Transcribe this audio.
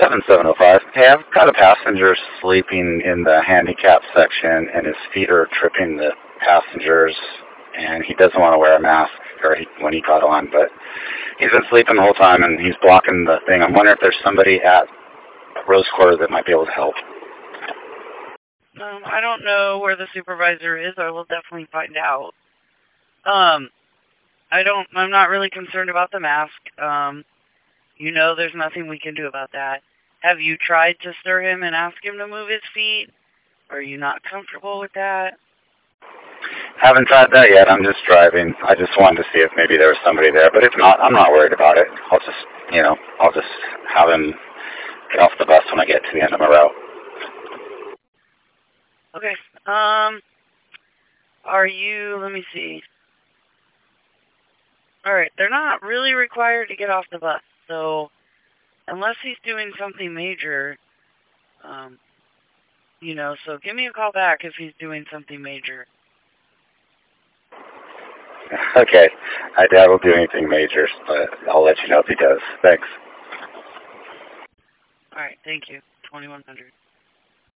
7705. Hey, I've got a passenger sleeping in the handicap section, and his feet are tripping the passengers, and he doesn't want to wear a mask when he got on, but he's been sleeping the whole time, and he's blocking the thing. I'm wondering if there's somebody at Rose Quarter that might be able to help. I don't know where the supervisor is. I will definitely find out. I'm not really concerned about the mask. There's nothing we can do about that. Have you tried to stir him and ask him to move his feet? Are you not comfortable with that? Haven't tried that yet. I'm just driving. I just wanted to see if maybe there was somebody there, but if not, I'm not worried about it. I'll just have him get off the bus when I get to the end of my route. Okay. Let me see. All right, they're not really required to get off the bus, so unless he's doing something major, so give me a call back if he's doing something major. Okay. I doubt he'll do anything major, but I'll let you know if he does. Thanks. All right, thank you. 2100.